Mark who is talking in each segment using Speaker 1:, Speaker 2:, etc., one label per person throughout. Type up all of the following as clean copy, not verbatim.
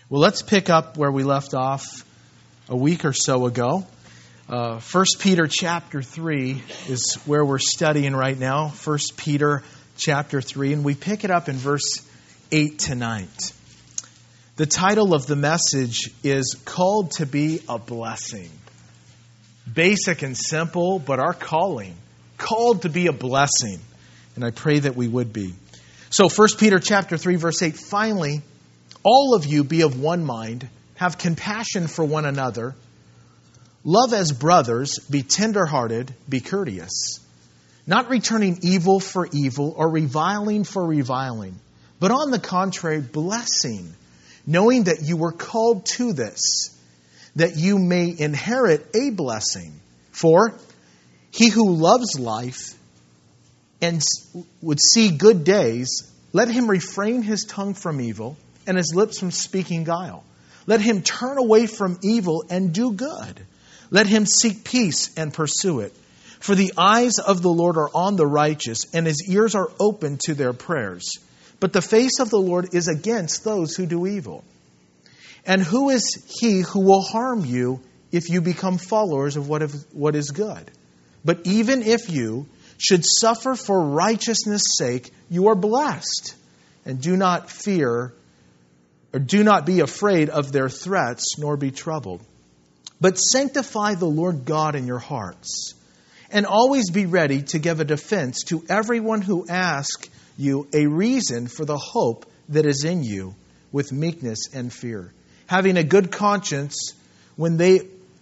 Speaker 1: Well, let's pick up where we left off a week or so ago. 1 Peter chapter 3 is where we're studying right now. 1 Peter chapter 3, and we pick it up in verse 8 tonight. The title of the message is Called to be a Blessing. Basic and simple, but our calling. Called to be a blessing. And I pray that we would be. So 1 Peter chapter 3, verse 8, finally, all of you be of one mind, have compassion for one another, love as brothers, be tender-hearted, be courteous, not returning evil for evil or reviling for reviling, but on the contrary, blessing, knowing that you were called to this, that you may inherit a blessing. For he who loves life and would see good days, let him refrain his tongue from evil and his lips from speaking guile. Let him turn away from evil and do good. Let him seek peace and pursue it. For the eyes of the Lord are on the righteous, and his ears are open to their prayers. But the face of the Lord is against those who do evil. And who is he who will harm you if you become followers of what is good? But even if you should suffer for righteousness' sake, you are blessed. And do not fear, or do not be afraid of their threats, nor be troubled. But sanctify the Lord God in your hearts, and always be ready to give a defense to everyone who asks you a reason for the hope that is in you, with meekness and fear, having a good conscience when they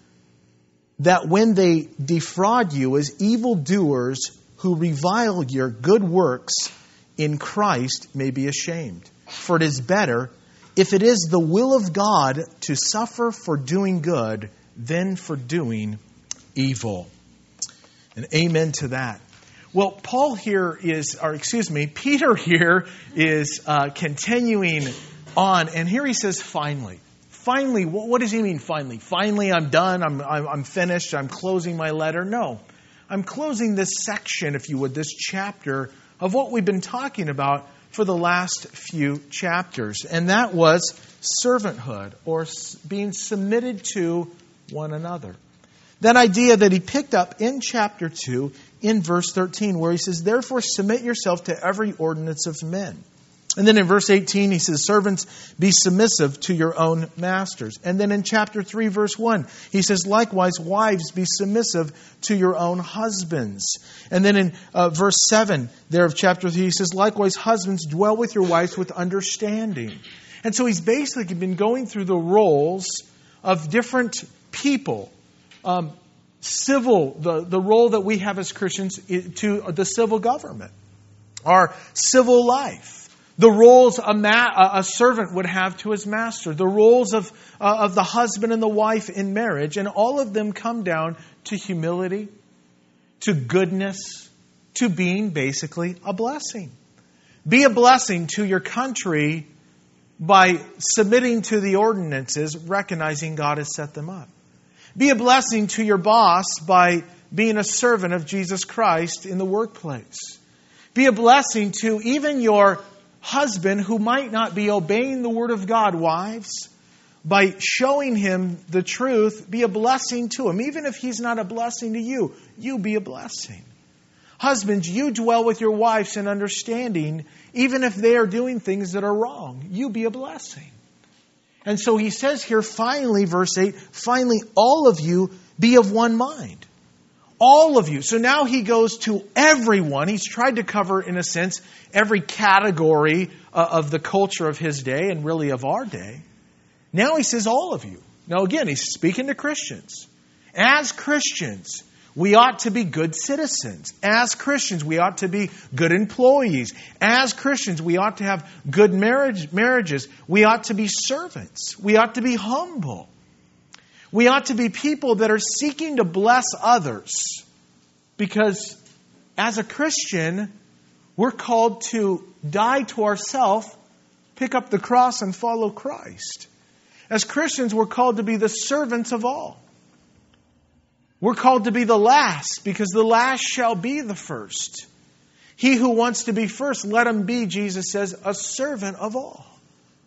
Speaker 1: defraud you as evildoers who revile your good works in Christ may be ashamed. For it is better, if it is the will of God, to suffer for doing good than for doing evil. And amen to that. Well, Peter here is continuing on, and here he says, finally. Finally, what does he mean, finally? Finally, I'm done, I'm finished, I'm closing my letter? No, I'm closing this section, if you would, this chapter of what we've been talking about for the last few chapters. And that was servanthood, or being submitted to one another. That idea that he picked up in chapter 2 in verse 13, where he says, therefore submit yourself to every ordinance of men. And then in verse 18, he says, servants, be submissive to your own masters. And then in chapter 3, verse 1, he says, likewise, wives, be submissive to your own husbands. And then in verse 7 there of chapter 3, he says, likewise, husbands, dwell with your wives with understanding. And so he's basically been going through the roles of different people. The role that we have as Christians to the civil government, our civil life. The roles a servant would have to his master. The roles of the husband and the wife in marriage. And all of them come down to humility, to goodness, to being basically a blessing. Be a blessing to your country by submitting to the ordinances, recognizing God has set them up. Be a blessing to your boss by being a servant of Jesus Christ in the workplace. Be a blessing to even your husband who might not be obeying the word of God, wives, by showing him the truth. Be a blessing to him. Even if he's not a blessing to you, you be a blessing. Husbands, you dwell with your wives in understanding, even if they are doing things that are wrong. You be a blessing. And so he says here, finally, verse 8, finally, all of you be of one mind. All of you. So now he goes to everyone. He's tried to cover, in a sense, every category of the culture of his day and really of our day. Now he says all of you. Now again, he's speaking to Christians. As Christians, we ought to be good citizens. As Christians, we ought to be good employees. As Christians, we ought to have good marriages. We ought to be servants. We ought to be humble. We ought to be people that are seeking to bless others. Because as a Christian, we're called to die to ourselves, pick up the cross, and follow Christ. As Christians, we're called to be the servants of all. We're called to be the last, because the last shall be the first. He who wants to be first, let him be, Jesus says, a servant of all.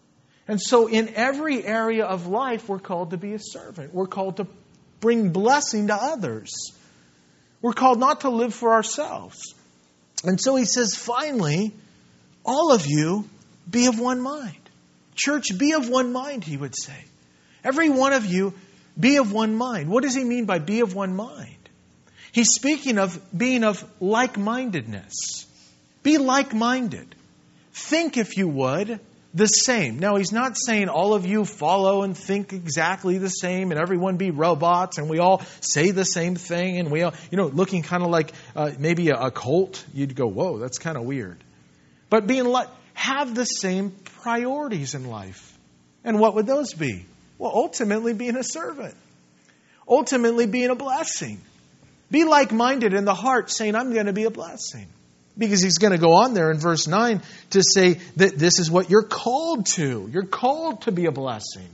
Speaker 1: And so in every area of life, we're called to be a servant. We're called to bring blessing to others. We're called not to live for ourselves. And so he says, finally, all of you be of one mind. Church, be of one mind, he would say. Every one of you be of one mind. What does he mean by be of one mind? He's speaking of being of like-mindedness. Be like-minded. Think, if you would, the same. Now, he's not saying all of you follow and think exactly the same and everyone be robots and we all say the same thing and we all, looking kind of like maybe a cult. You'd go, whoa, that's kind of weird. But have the same priorities in life. And what would those be? Well, ultimately being a servant. Ultimately being a blessing. Be like-minded in the heart, saying, I'm going to be a blessing. Because he's going to go on there in verse 9 to say that this is what you're called to. You're called to be a blessing.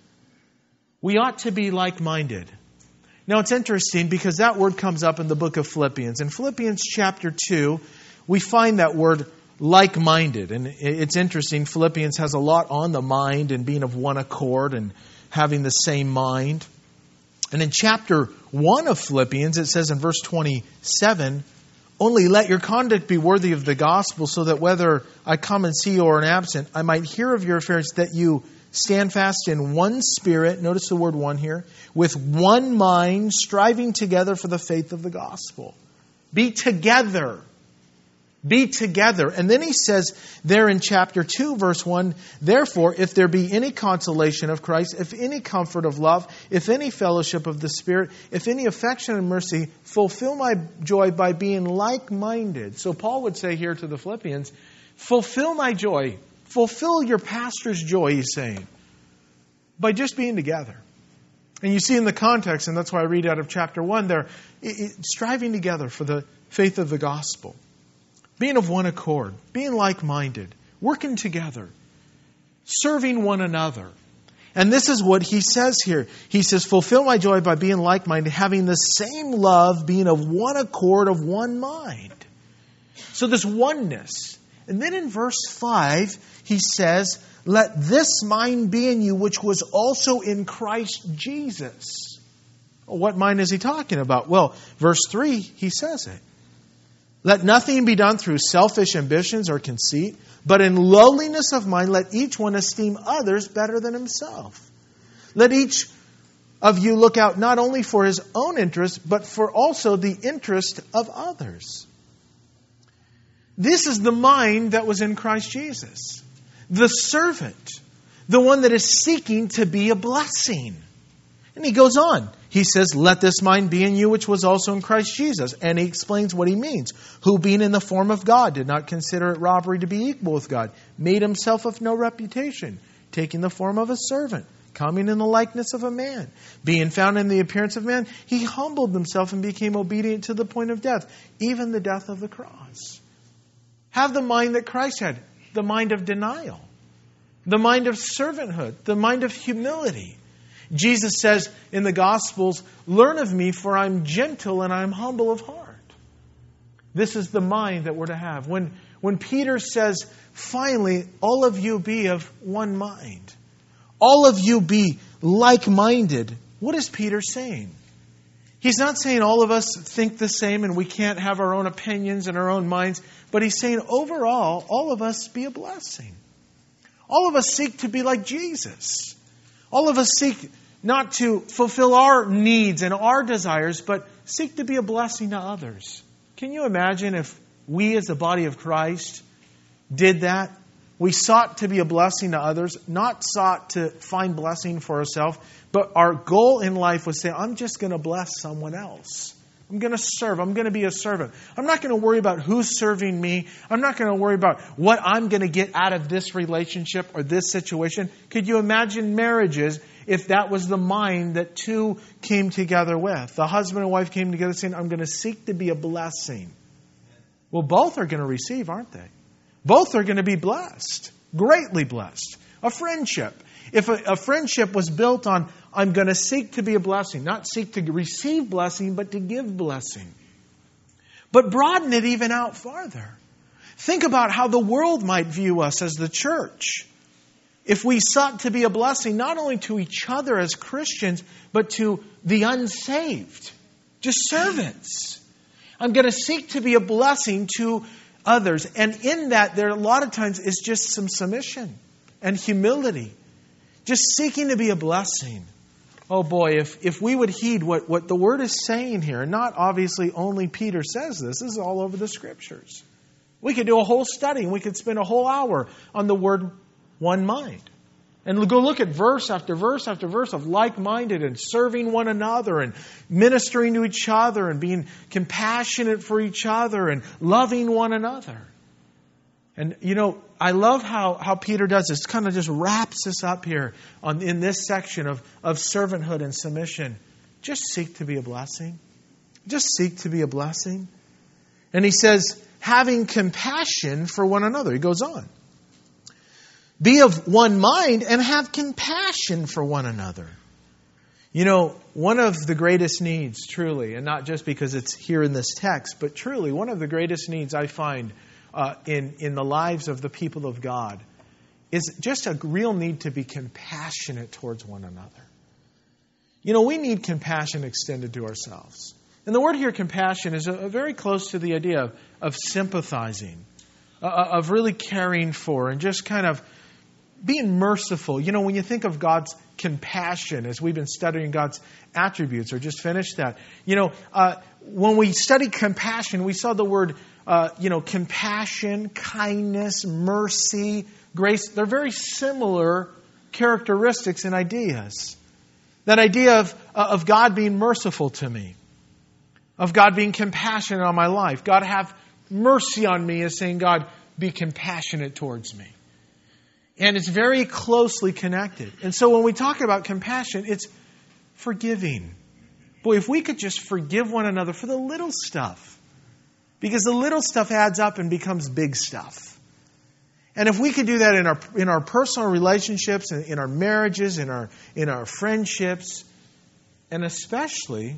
Speaker 1: We ought to be like-minded. Now it's interesting because that word comes up in the book of Philippians. In Philippians chapter 2, we find that word like-minded. And it's interesting. Philippians has a lot on the mind and being of one accord and having the same mind. And in chapter 1 of Philippians, it says in verse 27, only let your conduct be worthy of the gospel, so that whether I come and see you or am absent, I might hear of your affairs, that you stand fast in one spirit, notice the word one here, with one mind, striving together for the faith of the gospel. Be together. Be together. And then he says there in chapter 2, verse 1, therefore, if there be any consolation of Christ, if any comfort of love, if any fellowship of the Spirit, if any affection and mercy, fulfill my joy by being like-minded. So Paul would say here to the Philippians, fulfill my joy. Fulfill your pastor's joy, he's saying, by just being together. And you see in the context, and that's why I read out of chapter 1 there, striving together for the faith of the gospel. Being of one accord, being like-minded, working together, serving one another. And this is what he says here. He says, fulfill my joy by being like-minded, having the same love, being of one accord, of one mind. So this oneness. And then in verse 5, he says, let this mind be in you, which was also in Christ Jesus. What mind is he talking about? Well, verse 3, he says it. Let nothing be done through selfish ambitions or conceit, but in lowliness of mind, let each one esteem others better than himself. Let each of you look out not only for his own interest, but for also the interest of others. This is the mind that was in Christ Jesus. The servant, the one that is seeking to be a blessing. And he goes on. He says, let this mind be in you, which was also in Christ Jesus. And he explains what he means. Who being in the form of God, did not consider it robbery to be equal with God, made himself of no reputation, taking the form of a servant, coming in the likeness of a man. Being found in the appearance of man, he humbled himself and became obedient to the point of death, even the death of the cross. Have the mind that Christ had, the mind of denial, the mind of servanthood, the mind of humility. Jesus says in the Gospels, learn of me, for I'm gentle and I'm humble of heart. This is the mind that we're to have. When Peter says, finally, all of you be of one mind. All of you be like-minded. What is Peter saying? He's not saying all of us think the same and we can't have our own opinions and our own minds. But he's saying overall, all of us be a blessing. All of us seek to be like Jesus. All of us seek not to fulfill our needs and our desires, but seek to be a blessing to others. Can you imagine if we as the body of Christ did that? We sought to be a blessing to others, not sought to find blessing for ourselves, but our goal in life was to say, I'm just going to bless someone else. I'm going to serve. I'm going to be a servant. I'm not going to worry about who's serving me. I'm not going to worry about what I'm going to get out of this relationship or this situation. Could you imagine marriages if that was the mind that two came together with? The husband and wife came together saying, I'm going to seek to be a blessing. Well, both are going to receive, aren't they? Both are going to be blessed, greatly blessed. A friendship. If a friendship was built on, I'm going to seek to be a blessing, not seek to receive blessing, but to give blessing. But broaden it even out farther. Think about how the world might view us as the church. if we sought to be a blessing not only to each other as Christians, but to the unsaved, just servants. I'm going to seek to be a blessing to others. And in that, there a lot of times is just some submission and humility. Just seeking to be a blessing. Oh boy, if we would heed what the Word is saying here, and not obviously only Peter says this is all over the Scriptures. We could do a whole study and we could spend a whole hour on the word one mind. And go look at verse after verse after verse of like-minded and serving one another and ministering to each other and being compassionate for each other and loving one another. And, I love how Peter does this. Kind of just wraps us up here in this section of servanthood and submission. Just seek to be a blessing. Just seek to be a blessing. And he says, having compassion for one another. He goes on. Be of one mind and have compassion for one another. One of the greatest needs, truly, and not just because it's here in this text, but truly one of the greatest needs I find in the lives of the people of God is just a real need to be compassionate towards one another. We need compassion extended to ourselves. And the word here, compassion, is very close to the idea of sympathizing, of really caring for, and just kind of being merciful. When you think of God's compassion, as we've been studying God's attributes, or just finished that, when we study compassion, we saw the word, compassion, kindness, mercy, grace. They're very similar characteristics and ideas. That idea of God being merciful to me, of God being compassionate on my life. God have mercy on me is saying, God, be compassionate towards me. And it's very closely connected. And so when we talk about compassion, it's forgiving. Boy, if we could just forgive one another for the little stuff. Because the little stuff adds up and becomes big stuff. And if we could do that in our personal relationships, in our marriages, in our friendships, and especially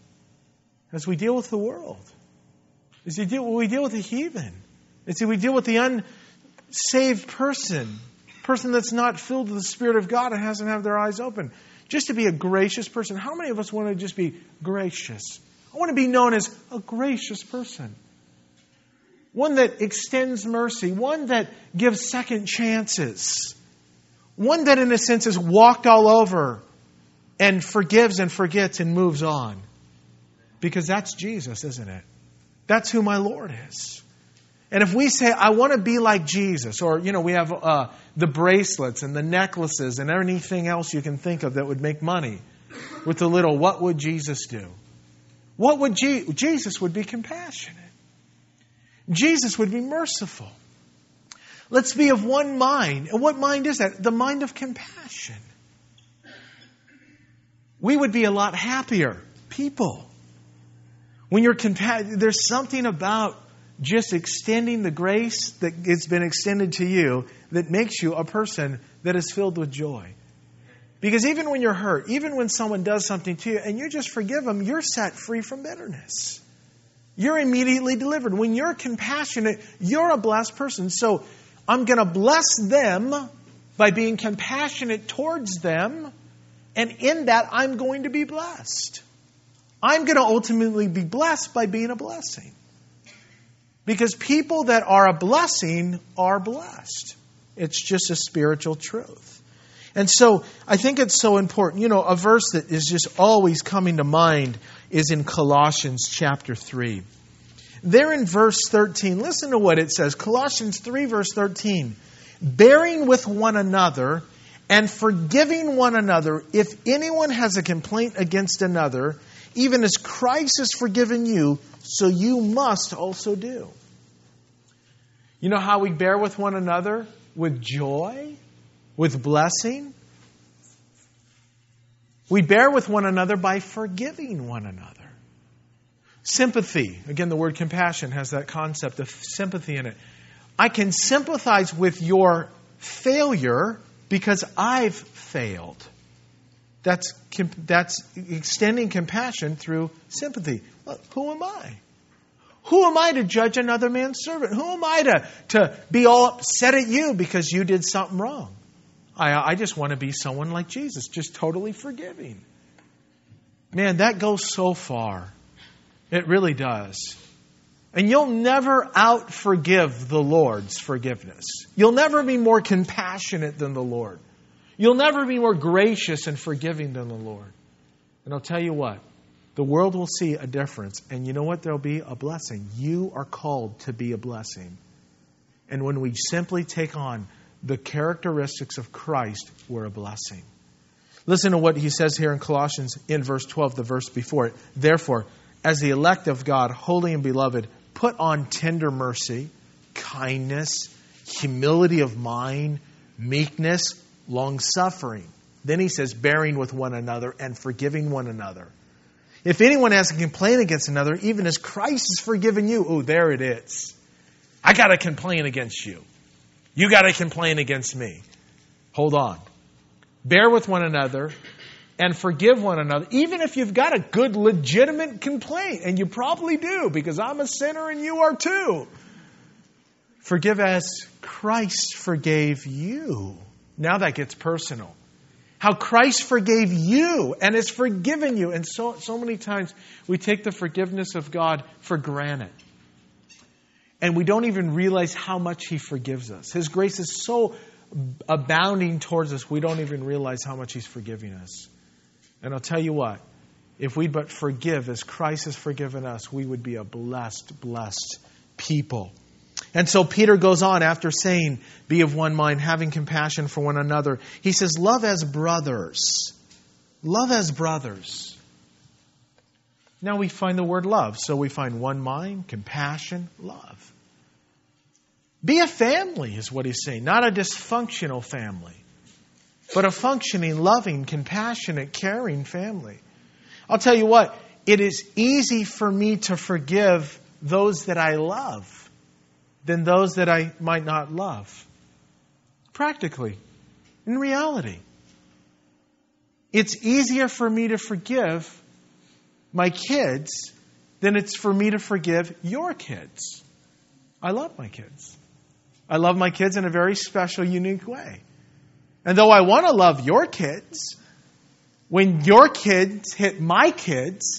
Speaker 1: as we deal with the world, as we deal with the heathen, as we deal with the unsaved person that's not filled with the Spirit of God and hasn't had their eyes open. Just to be a gracious person. How many of us want to just be gracious? I want to be known as a gracious person. One that extends mercy. One that gives second chances. One that, in a sense, has walked all over and forgives and forgets and moves on. Because that's Jesus, isn't it? That's who my Lord is. And if we say, I want to be like Jesus, or, we have the bracelets and the necklaces and anything else you can think of that would make money with the little, what would Jesus do? What would Jesus would be compassionate. Jesus would be merciful. Let's be of one mind. And what mind is that? The mind of compassion. We would be a lot happier people. When you're there's something about just extending the grace that has been extended to you that makes you a person that is filled with joy. Because even when you're hurt, even when someone does something to you and you just forgive them, you're set free from bitterness. You're immediately delivered. When you're compassionate, you're a blessed person. So I'm going to bless them by being compassionate towards them. And in that, I'm going to be blessed. I'm going to ultimately be blessed by being a blessing. Because people that are a blessing are blessed. It's just a spiritual truth. And so I think it's so important. A verse that is just always coming to mind is in Colossians chapter 3. There in verse 13, listen to what it says. Colossians 3 verse 13. Bearing with one another and forgiving one another if anyone has a complaint against another, even as Christ has forgiven you, so you must also do. You know how we bear with one another? With joy? With blessing? We bear with one another by forgiving one another. Sympathy. Again, the word compassion has that concept of sympathy in it. I can sympathize with your failure because I've failed. That's extending compassion through sympathy. Look, who am I? Who am I to judge another man's servant? Who am I to be all upset at you because you did something wrong? I just want to be someone like Jesus, just totally forgiving. Man, that goes so far. It really does. And you'll never out-forgive the Lord's forgiveness. You'll never be more compassionate than the Lord. You'll never be more gracious and forgiving than the Lord. And I'll tell you what, the world will see a difference. And you know what? There'll be a blessing. You are called to be a blessing. And when we simply take on the characteristics of Christ, we're a blessing. Listen to what he says here in Colossians in verse 12, the verse before it. Therefore, as the elect of God, holy and beloved, put on tender mercy, kindness, humility of mind, meekness, long-suffering. Then he says, bearing with one another and forgiving one another. If anyone has a complaint against another, even as Christ has forgiven you, oh, there it is. I got to complain against you. You got to complain against me. Hold on. Bear with one another and forgive one another, even if you've got a good, legitimate complaint. And you probably do, because I'm a sinner and you are too. Forgive as Christ forgave you. Now that gets personal. How Christ forgave you and has forgiven you. And so many times we take the forgiveness of God for granted. And we don't even realize how much He forgives us. His grace is so abounding towards us, we don't even realize how much He's forgiving us. And I'll tell you what, if we'd but forgive as Christ has forgiven us, we would be a blessed people. And so Peter goes on after saying, be of one mind, having compassion for one another. He says, love as brothers. Love as brothers. Now we find the word love. So we find one mind, compassion, love. Be a family is what he's saying. Not a dysfunctional family, but a functioning, loving, compassionate, caring family. I'll tell you what, it is easy for me to forgive those that I love than those that I might not love. Practically, in reality. It's easier for me to forgive my kids than it's for me to forgive your kids. I love my kids. I love my kids in a very special, unique way. And though I want to love your kids, when your kids hit my kids,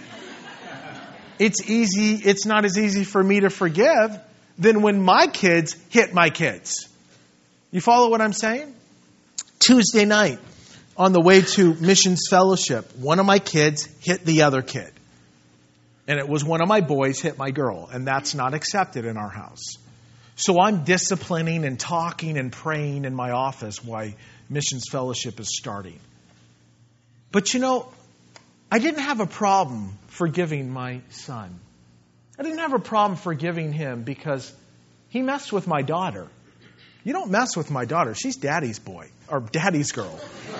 Speaker 1: it's not as easy for me to forgive than when my kids hit my kids. You follow what I'm saying? Tuesday night, on the way to Missions Fellowship, one of my kids hit the other kid. And it was one of my boys hit my girl. And that's not accepted in our house. So I'm disciplining and talking and praying in my office while Missions Fellowship is starting. But you know, I didn't have a problem forgiving my son. I didn't have a problem forgiving him because he messed with my daughter. You don't mess with my daughter. She's daddy's boy or daddy's girl.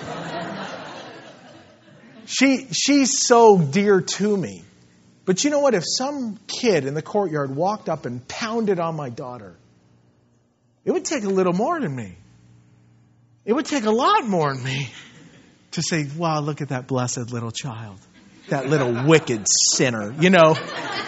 Speaker 1: She's so dear to me. But you know what? If some kid in the courtyard walked up and pounded on my daughter, it would take a little more than me. It would take a lot more than me to say, wow, look at that blessed little child. That little wicked sinner, you know.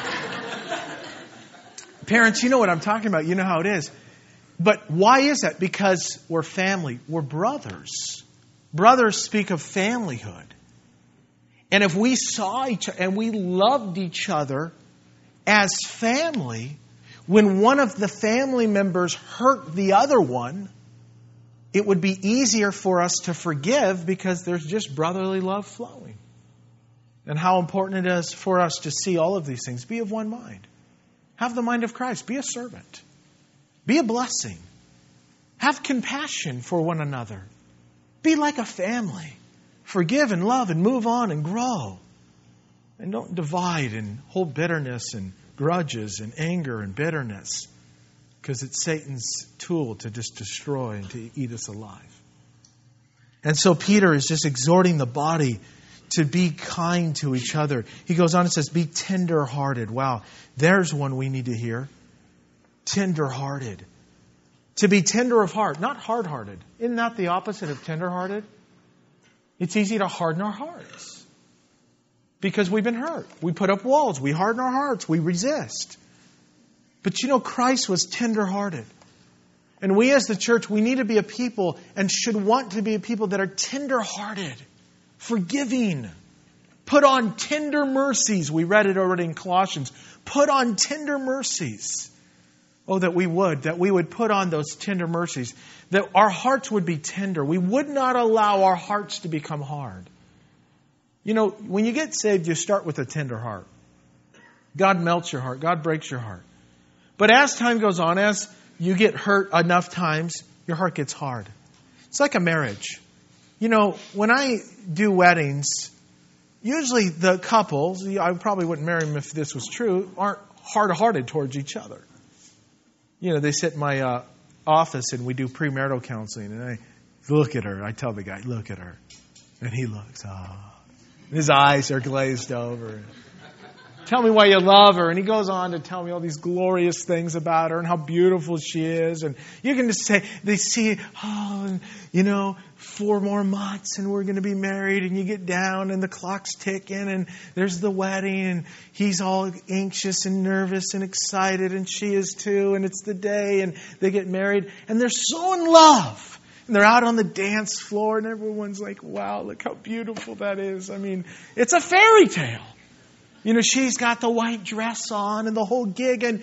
Speaker 1: Parents, you know what I'm talking about. You know how it is. But why is that? Because we're family. We're brothers. Brothers speak of familyhood. And if we saw each other and we loved each other as family, when one of the family members hurt the other one, it would be easier for us to forgive because there's just brotherly love flowing. And how important it is for us to see all of these things. Be of one mind. Have the mind of Christ. Be a servant. Be a blessing. Have compassion for one another. Be like a family. Forgive and love and move on and grow. And don't divide and hold bitterness and grudges and anger and bitterness. Because it's Satan's tool to just destroy and to eat us alive. And so Peter is just exhorting the body to be kind to each other. He goes on and says, be tender-hearted. Wow, there's one we need to hear. Tender-hearted. To be tender of heart, not hard-hearted. Isn't that the opposite of tender-hearted? It's easy to harden our hearts. Because we've been hurt. We put up walls. We harden our hearts. We resist. But you know, Christ was tender-hearted. And we as the church, we need to be a people and should want to be a people that are tender-hearted, forgiving. Put on tender mercies. We read it already in Colossians. Put on tender mercies. Oh, that we would put on those tender mercies. That our hearts would be tender. We would not allow our hearts to become hard. You know, when you get saved, you start with a tender heart. God melts your heart. God breaks your heart. But as time goes on, as you get hurt enough times, your heart gets hard. It's like a marriage. You know, when I do weddings, usually the couples, I probably wouldn't marry them if this was true, aren't hard-hearted towards each other. You know, they sit in my office and we do premarital counseling. And I look at her. I tell the guy, look at her. And he looks, his eyes are glazed over. Tell me why you love her. And he goes on to tell me all these glorious things about her and how beautiful she is. And you can just say, they see, 4 more months and we're going to be married. And you get down and the clock's ticking and there's the wedding. And he's all anxious and nervous and excited. And she is too. And it's the day and they get married. And they're so in love. And they're out on the dance floor and everyone's like, wow, look how beautiful that is. I mean, it's a fairy tale. You know, she's got the white dress on and the whole gig. And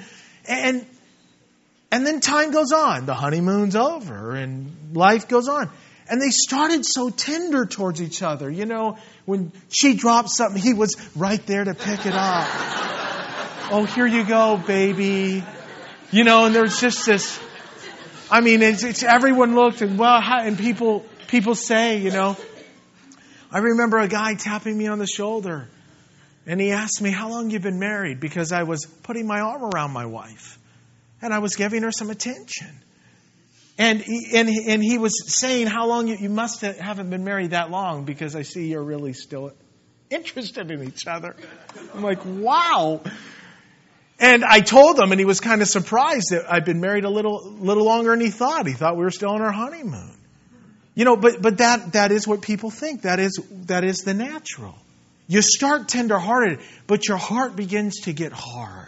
Speaker 1: then time goes on. The honeymoon's over and life goes on. And they started so tender towards each other. You know, when she dropped something, he was right there to pick it up. Oh, here you go, baby. You know, and there's just this... I mean, it's everyone looked and and people say, you know. I remember a guy tapping me on the shoulder. And he asked me, how long you been married? Because I was putting my arm around my wife. And I was giving her some attention. And he was saying, how long you must haven't been married that long, because I see you're really still interested in each other. I'm like, wow. And I told him, and he was kind of surprised that I'd been married a little longer than he thought. He thought we were still on our honeymoon. You know, but that is what people think. That is the natural. You start tender-hearted, but your heart begins to get hard.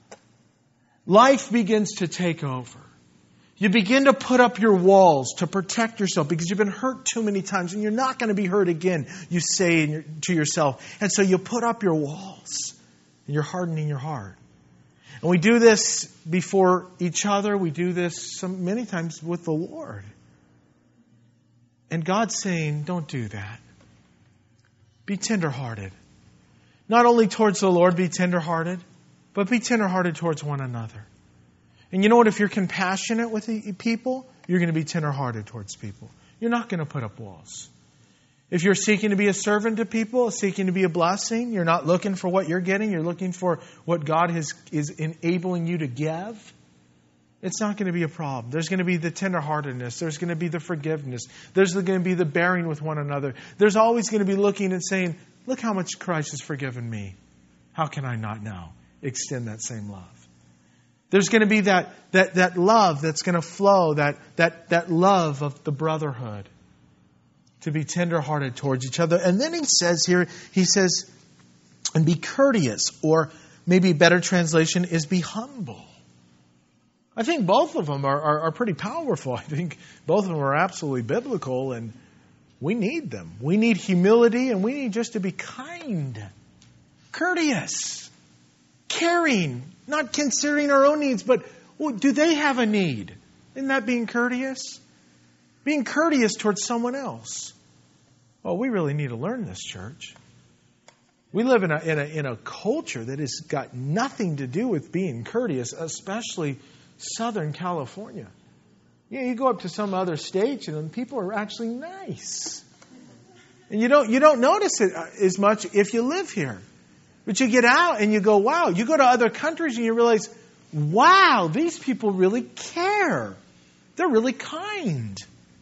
Speaker 1: Life begins to take over. You begin to put up your walls to protect yourself because you've been hurt too many times and you're not going to be hurt again, you say to yourself. And so you put up your walls and you're hardening your heart. And we do this before each other. We do this many times with the Lord. And God's saying, don't do that. Be tenderhearted. Not only towards the Lord, be tenderhearted, but be tenderhearted towards one another. And you know what? If you're compassionate with people, you're going to be tenderhearted towards people. You're not going to put up walls. If you're seeking to be a servant to people, seeking to be a blessing, you're not looking for what you're getting. You're looking for what God is enabling you to give. It's not going to be a problem. There's going to be the tenderheartedness. There's going to be the forgiveness. There's going to be the bearing with one another. There's always going to be looking and saying, look how much Christ has forgiven me. How can I not now extend that same love? There's going to be that love that's going to flow, that love of the brotherhood, to be tenderhearted towards each other. And then he says, and be courteous, or maybe a better translation is be humble. I think both of them are pretty powerful. I think both of them are absolutely biblical, and we need them. We need humility, and we need just to be kind, courteous, caring, not considering our own needs, but do they have a need? Isn't that being courteous? Being courteous towards someone else. Oh, we really need to learn this, church. We live in a culture that has got nothing to do with being courteous, especially Southern California. You go up to some other states and people are actually nice. And you don't notice it as much if you live here. But you get out and you go, wow. You go to other countries and you realize, wow, these people really care. They're really kind.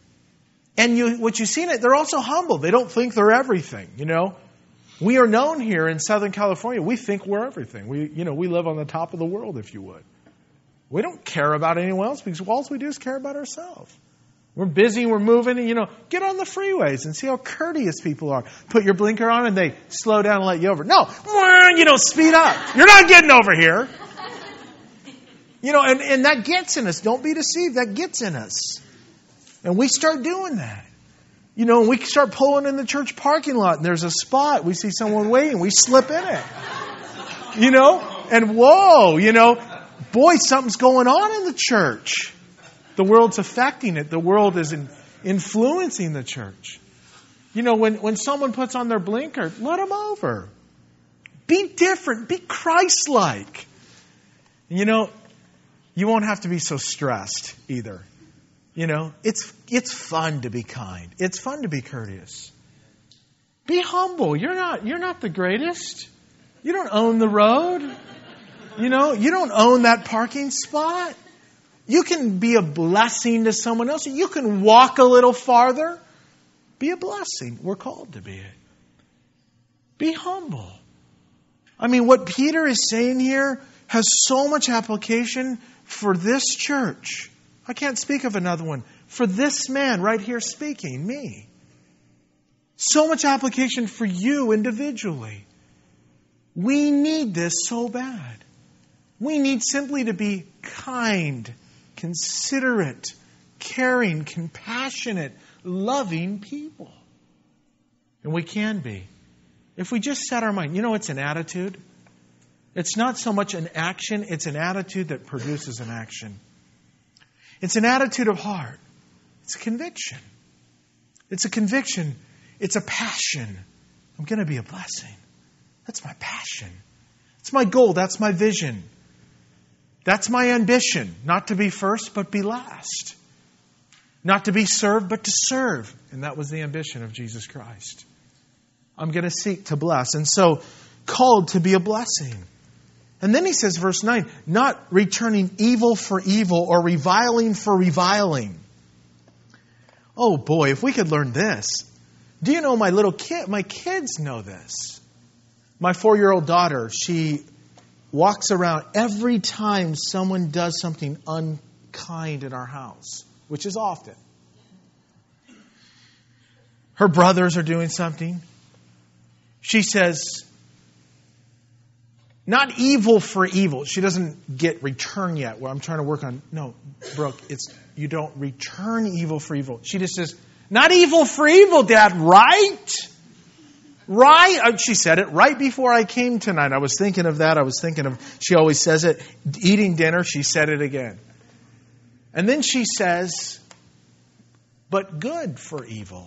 Speaker 1: And what you see in it, they're also humble. They don't think they're everything, you know. We are known here in Southern California. We think we're everything. We live on the top of the world, if you would. We don't care about anyone else because all we do is care about ourselves. We're busy, we're moving, and get on the freeways and see how courteous people are. Put your blinker on and they slow down and let you over. No, speed up. You're not getting over here. And that gets in us. Don't be deceived. That gets in us. And we start doing that. And we start pulling in the church parking lot and there's a spot. We see someone waiting. We slip in it. And whoa, boy, something's going on in the church. The world's affecting it. The world is influencing the church. When someone puts on their blinker, let them over. Be different. Be Christ-like. You won't have to be so stressed either. It's fun to be kind. It's fun to be courteous. Be humble. You're not the greatest. You don't own the road. You don't own that parking spot. You can be a blessing to someone else. You can walk a little farther. Be a blessing. We're called to be it. Be humble. What Peter is saying here has so much application for this church. I can't speak of another one. For this man right here speaking, me. So much application for you individually. We need this so bad. We need simply to be kind, considerate, caring, compassionate, loving people. And we can be. If we just set our mind, it's an attitude. It's not so much an action, it's an attitude that produces an action. It's an attitude of heart. It's a conviction. It's a conviction. It's a passion. I'm going to be a blessing. That's my passion. It's my goal. That's my vision. That's my ambition. Not to be first, but be last. Not to be served, but to serve. And that was the ambition of Jesus Christ. I'm going to seek to bless. And so, called to be a blessing. And then he says, verse 9, not returning evil for evil or reviling for reviling. Oh boy, if we could learn this. Do you know my kids know this. My 4-year-old daughter, she walks around every time someone does something unkind in our house, which is often. Her brothers are doing something. She says, not evil for evil. She doesn't get return yet. Well, I'm trying to work on. No, Brooke, you don't return evil for evil. She just says, not evil for evil, Dad, right? Right? She said it right before I came tonight. I was thinking of that. She always says it. Eating dinner, she said it again. And then she says, but good for evil.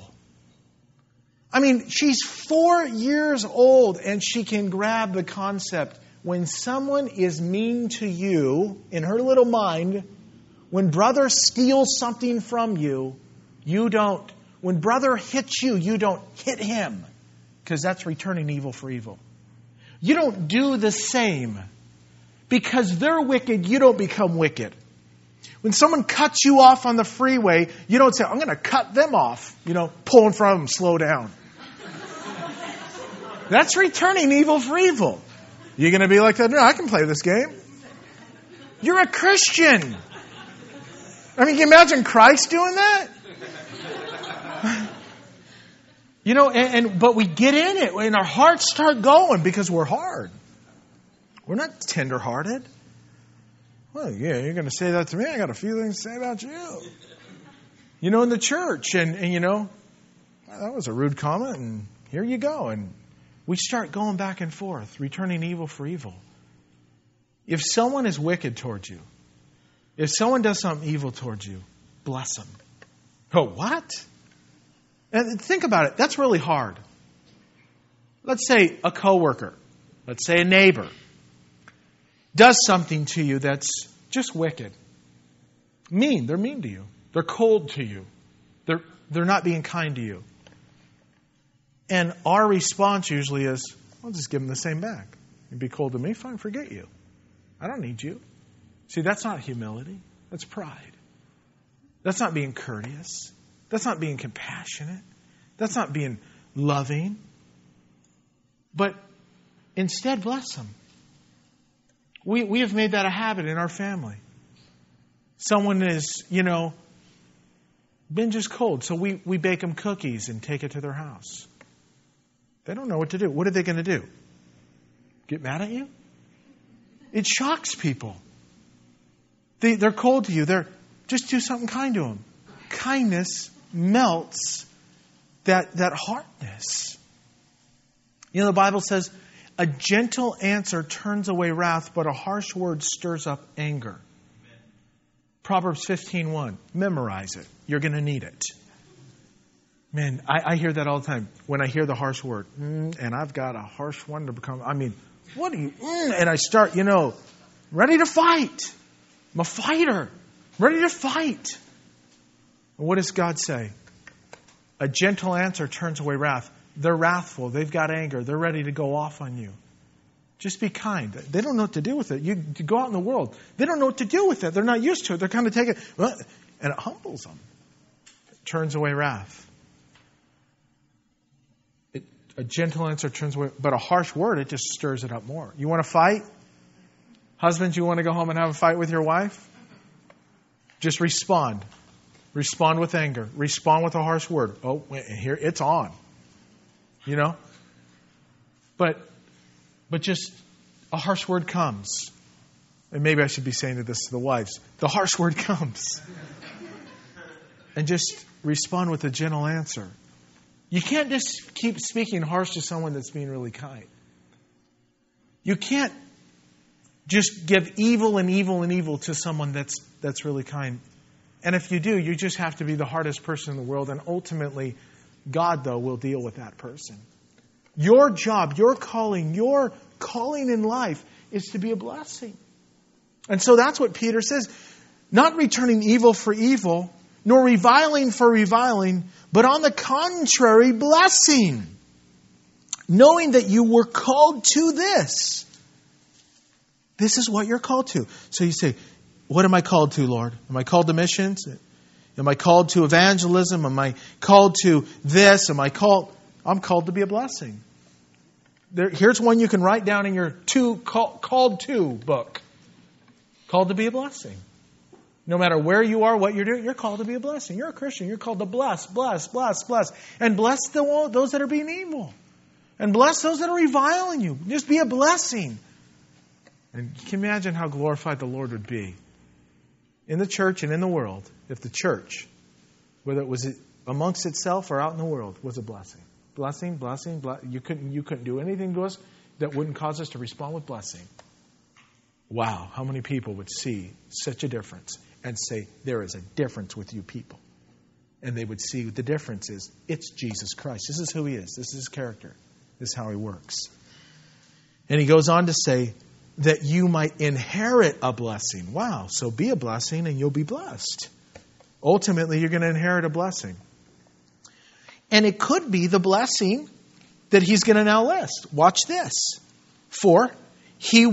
Speaker 1: She's 4 years old and she can grab the concept. When someone is mean to you, in her little mind, when brother steals something from you, you don't. When brother hits you, you don't hit him. Because that's returning evil for evil. You don't do the same. Because they're wicked, you don't become wicked. When someone cuts you off on the freeway, you don't say, I'm going to cut them off. Pull in front of them, slow down. That's returning evil for evil. You going to be like that? No, I can play this game. You're a Christian. Can you imagine Christ doing that? But we get in it and our hearts start going because we're hard. We're not tender-hearted. Well, yeah, you're going to say that to me. I got a few things to say about you. In the church and that was a rude comment and here you go. And we start going back and forth, returning evil for evil. If someone is wicked towards you, if someone does something evil towards you, bless them. Oh, what? And think about it. That's really hard. Let's say a coworker, let's say a neighbor, does something to you that's just wicked. Mean. They're mean to you. They're cold to you. They're not being kind to you. And our response usually is, I'll just give them the same back. You'd be cold to me, fine, forget you. I don't need you. See, that's not humility. That's pride. That's not being courteous. That's not being compassionate. That's not being loving. But instead, bless them. We have made that a habit in our family. Someone is, been just cold, so we bake them cookies and take it to their house. They don't know what to do. What are they going to do? Get mad at you? It shocks people. They're cold to you. Just do something kind to them. Kindness melts that hardness. You know, the Bible says, a gentle answer turns away wrath, but a harsh word stirs up anger. Amen. Proverbs 15:1. Memorize it. You're going to need it. Man, I hear that all the time. When I hear the harsh word, and I've got a harsh one to become, what do you, and I start, ready to fight. I'm a fighter. Ready to fight. And what does God say? A gentle answer turns away wrath. They're wrathful. They've got anger. They're ready to go off on you. Just be kind. They don't know what to do with it. You go out in the world. They don't know what to do with it. They're not used to it. They're kind of taking it, and it humbles them. It turns away wrath. A gentle answer turns away, but a harsh word, it just stirs it up more. You want to fight? Husbands, you want to go home and have a fight with your wife? Just respond. Respond with anger. Respond with a harsh word. Oh, here, it's on. But just a harsh word comes. And maybe I should be saying this to the wives. The harsh word comes. And just respond with a gentle answer. You can't just keep speaking harsh to someone that's being really kind. You can't just give evil and evil and evil to someone that's really kind. And if you do, you just have to be the hardest person in the world. And ultimately, God, though, will deal with that person. Your job, your calling in life is to be a blessing. And so that's what Peter says. Not returning evil for evil, nor reviling for reviling, but on the contrary, blessing. Knowing that you were called to this. This is what you're called to. So you say, what am I called to, Lord? Am I called to missions? Am I called to evangelism? Am I called to this? I'm called to be a blessing. Here's one you can write down in your called to book. Called to be a blessing. No matter where you are, what you're doing, you're called to be a blessing. You're a Christian. You're called to bless, bless, bless, bless. And bless those that are being evil. And bless those that are reviling you. Just be a blessing. And you can imagine how glorified the Lord would be in the church and in the world if the church, whether it was amongst itself or out in the world, was a blessing. Blessing, blessing, you couldn't do anything to us that wouldn't cause us to respond with blessing. Wow, how many people would see such a difference and say, there is a difference with you people. And they would see the difference is, it's Jesus Christ. This is who He is. This is His character. This is how He works. And He goes on to say that you might inherit a blessing. Wow, so be a blessing and you'll be blessed. Ultimately, you're going to inherit a blessing. And it could be the blessing that He's going to now list. Watch this. For he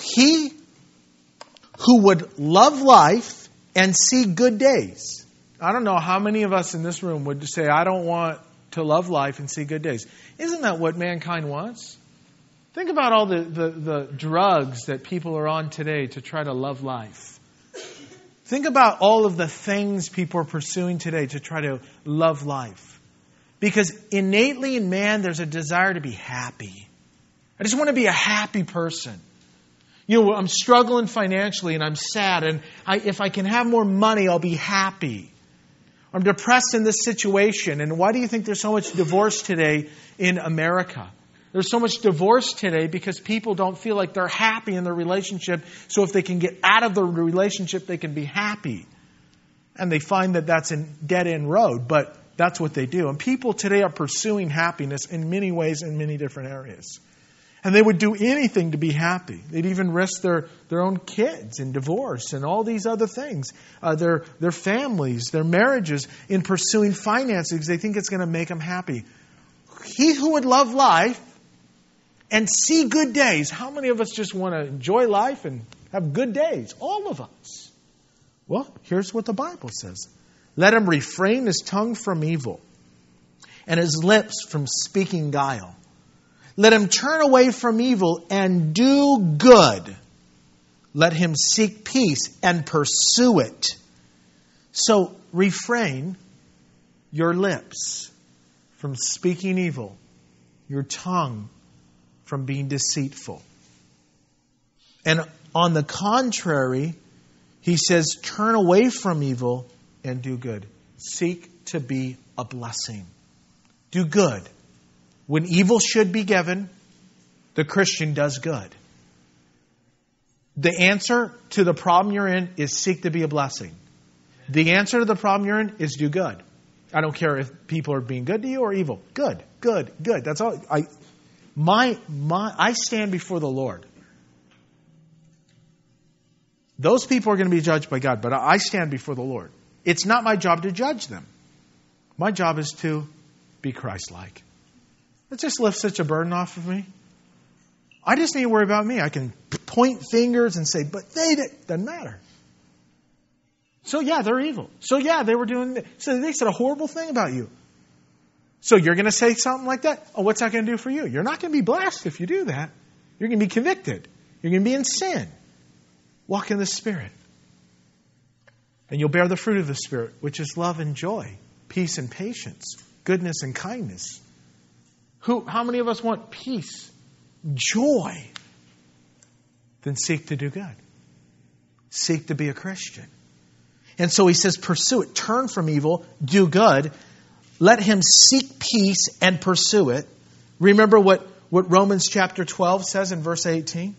Speaker 1: who would love life and see good days. I don't know how many of us in this room would say, I don't want to love life and see good days. Isn't that what mankind wants? Think about all the drugs that people are on today to try to love life. Think about all of the things people are pursuing today to try to love life. Because innately in man, there's a desire to be happy. I just want to be a happy person. I'm struggling financially and I'm sad. And if I can have more money, I'll be happy. I'm depressed in this situation. And why do you think there's so much divorce today in America? There's so much divorce today because people don't feel like they're happy in their relationship. So if they can get out of the relationship, they can be happy. And they find that that's a dead-end road. But that's what they do. And people today are pursuing happiness in many ways in many different areas. And they would do anything to be happy. They'd even risk their own kids in divorce and all these other things. Their families, their marriages in pursuing finances because they think it's going to make them happy. He who would love life and see good days. How many of us just want to enjoy life and have good days? All of us. Well, here's what the Bible says. Let him refrain his tongue from evil and his lips from speaking guile. Let him turn away from evil and do good. Let him seek peace and pursue it. So refrain your lips from speaking evil, your tongue from being deceitful. And on the contrary, He says, turn away from evil and do good. Seek to be a blessing. Do good. When evil should be given, the Christian does good. The answer to the problem you're in is seek to be a blessing. The answer to the problem you're in is do good. I don't care if people are being good to you or evil. Good, good, good. That's all. I stand before the Lord. Those people are going to be judged by God, but I stand before the Lord. It's not my job to judge them. My job is to be Christ-like. It just lifts such a burden off of me. I just need to worry about me. I can point fingers and say, but doesn't matter. So yeah, they're evil. So yeah, they said a horrible thing about you. So you're going to say something like that? Oh, what's that going to do for you? You're not going to be blessed if you do that. You're going to be convicted. You're going to be in sin. Walk in the Spirit. And you'll bear the fruit of the Spirit, which is love and joy, peace and patience, goodness and kindness. How many of us want peace, joy? Then seek to do good. Seek to be a Christian. And so he says, pursue it. Turn from evil, do good. Let him seek peace and pursue it. Remember what Romans chapter 12 says in verse 18?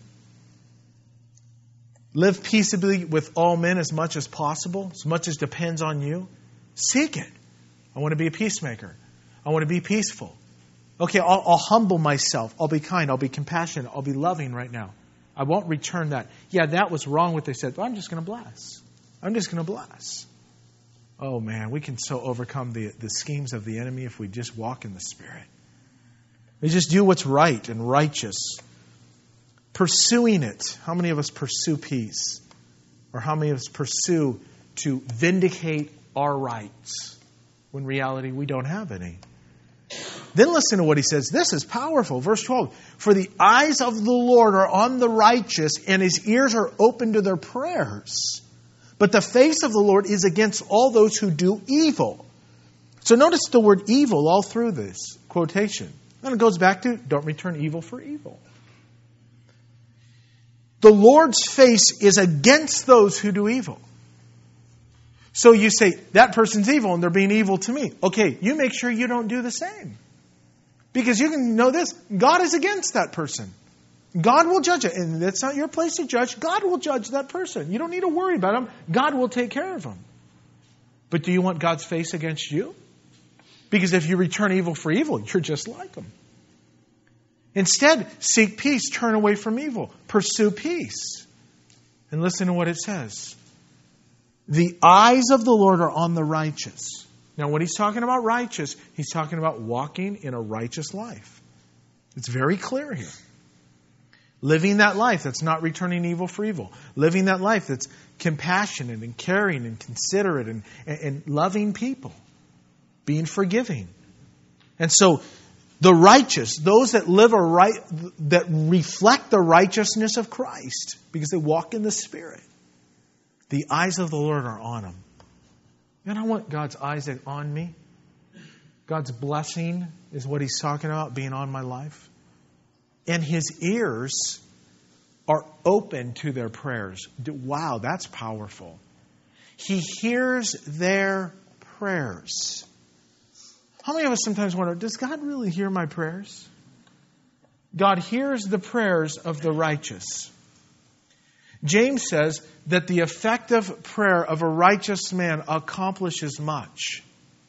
Speaker 1: Live peaceably with all men as much as possible, as much as depends on you. Seek it. I want to be a peacemaker. I want to be peaceful. Okay, I'll humble myself. I'll be kind. I'll be compassionate. I'll be loving right now. I won't return that. Yeah, that was wrong what they said, but I'm just going to bless. I'm just going to bless. Oh man, we can so overcome the schemes of the enemy if we just walk in the Spirit. We just do what's right and righteous. Pursuing it. How many of us pursue peace? Or how many of us pursue to vindicate our rights? When in reality we don't have any. Then listen to what he says. This is powerful. Verse 12. For the eyes of the Lord are on the righteous, and his ears are open to their prayers. But the face of the Lord is against all those who do evil. So notice the word evil all through this quotation. And it goes back to, don't return evil for evil. The Lord's face is against those who do evil. So you say, that person's evil and they're being evil to me. Okay, you make sure you don't do the same. Because you can know this, God is against that person. God will judge it. And that's not your place to judge. God will judge that person. You don't need to worry about him. God will take care of him. But do you want God's face against you? Because if you return evil for evil, you're just like him. Instead, seek peace. Turn away from evil. Pursue peace. And listen to what it says. The eyes of the Lord are on the righteous. Now, when he's talking about righteous, he's talking about walking in a righteous life. It's very clear here. Living that life that's not returning evil for evil. Living that life that's compassionate and caring and considerate and loving people. Being forgiving. And so, the righteous, those that live that reflect the righteousness of Christ, because they walk in the Spirit. The eyes of the Lord are on them. And I want God's eyes on me. God's blessing is what he's talking about, being on my life. And his ears are open to their prayers. Wow, that's powerful. He hears their prayers. How many of us sometimes wonder, does God really hear my prayers? God hears the prayers of the righteous. James says that the effective prayer of a righteous man accomplishes much.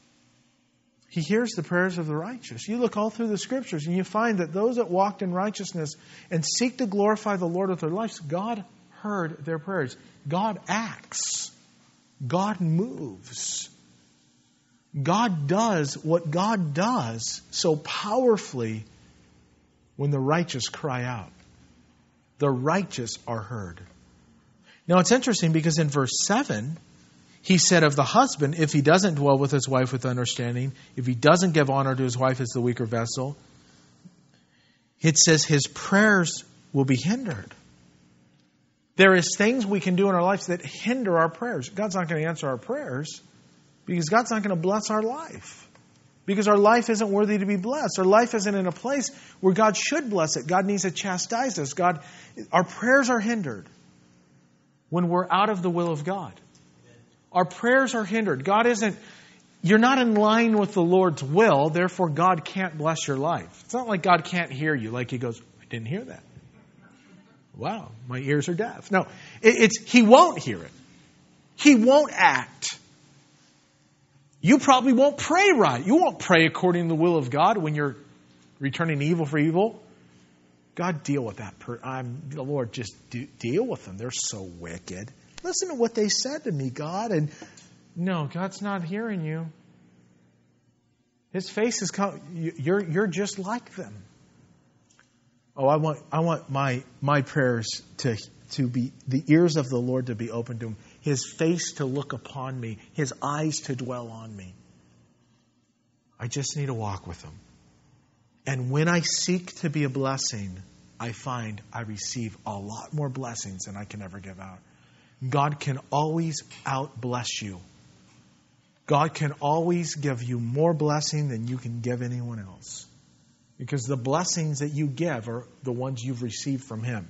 Speaker 1: He hears the prayers of the righteous. You look all through the Scriptures and you find that those that walked in righteousness and seek to glorify the Lord with their lives, God heard their prayers. God acts. God moves. God does what God does so powerfully when the righteous cry out. The righteous are heard. Now it's interesting because in verse 7, he said of the husband, if he doesn't dwell with his wife with understanding, if he doesn't give honor to his wife as the weaker vessel, it says his prayers will be hindered. There is things we can do in our lives that hinder our prayers. God's not going to answer our prayers because God's not going to bless our life. Because our life isn't worthy to be blessed. Our life isn't in a place where God should bless it. God needs to chastise us. Our prayers are hindered. when we're out of the will of God. Our prayers are hindered. You're not in line with the Lord's will, therefore God can't bless your life. It's not like God can't hear you, like He goes, I didn't hear that. Wow, my ears are deaf. No, He won't hear it. He won't act. You probably won't pray right. You won't pray according to the will of God when you're returning evil for evil. God, deal with that. The Lord, just deal with them. They're so wicked. Listen to what they said to me, God. And no, God's not hearing you. His face is coming. You're just like them. Oh, I want my prayers to be the ears of the Lord to be open to Him. His face to look upon me. His eyes to dwell on me. I just need to walk with Him. And when I seek to be a blessing, I find I receive a lot more blessings than I can ever give out. God can always out-bless you. God can always give you more blessing than you can give anyone else. Because the blessings that you give are the ones you've received from Him.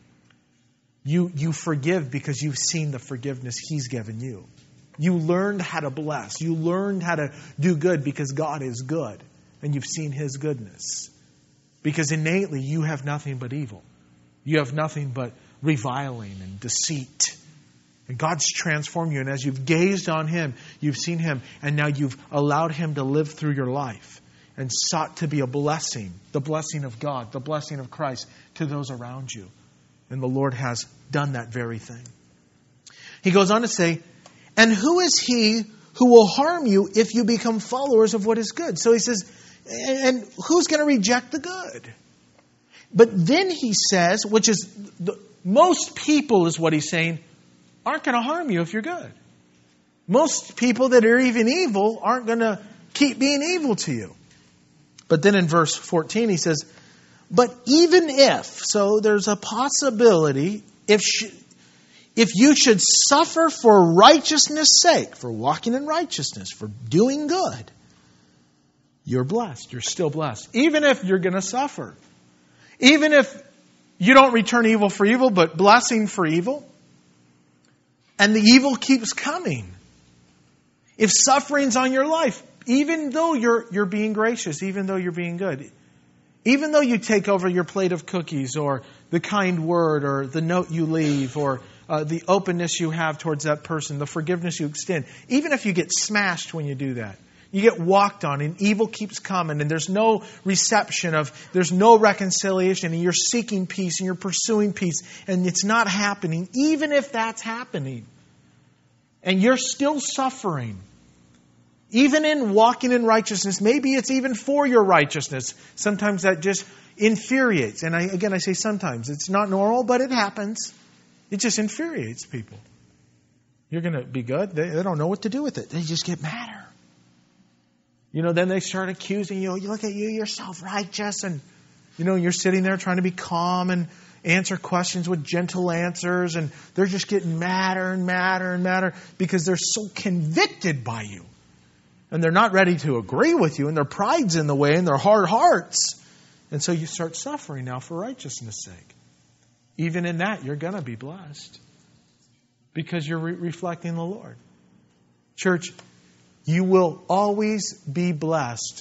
Speaker 1: You forgive because you've seen the forgiveness He's given you. You learned how to bless. You learned how to do good because God is good. And you've seen His goodness. Because innately you have nothing but evil. You have nothing but reviling and deceit. And God's transformed you. And as you've gazed on Him, you've seen Him. And now you've allowed Him to live through your life. And sought to be a blessing. The blessing of God. The blessing of Christ to those around you. And the Lord has done that very thing. He goes on to say, and who is He who will harm you if you become followers of what is good? So He says, and who's going to reject the good? But then He says, which is, most people is what He's saying, aren't going to harm you if you're good. Most people that are even evil aren't going to keep being evil to you. But then in verse 14 He says, but even if, so there's a possibility, if you should suffer for righteousness' sake, for walking in righteousness, for doing good, you're blessed. You're still blessed. Even if you're going to suffer. Even if you don't return evil for evil, but blessing for evil. And the evil keeps coming. If suffering's on your life, even though you're being gracious, even though you're being good, even though you take over your plate of cookies or the kind word or the note you leave or the openness you have towards that person, the forgiveness you extend, even if you get smashed when you do that, you get walked on and evil keeps coming and there's no reception there's no reconciliation and you're seeking peace and you're pursuing peace and it's not happening, even if that's happening and you're still suffering, even in walking in righteousness, maybe it's even for your righteousness. Sometimes that just infuriates. And I say sometimes. It's not normal, but it happens. It just infuriates people. You're going to be good. They don't know what to do with it. They just get madder. Then they start accusing you. You look at you, you're self-righteous. And, you're sitting there trying to be calm and answer questions with gentle answers. And they're just getting madder and madder and madder because they're so convicted by you. And they're not ready to agree with you, and their pride's in the way, and their hard hearts. And so you start suffering now for righteousness' sake. Even in that, you're going to be blessed. Because you're reflecting the Lord. Church, you will always be blessed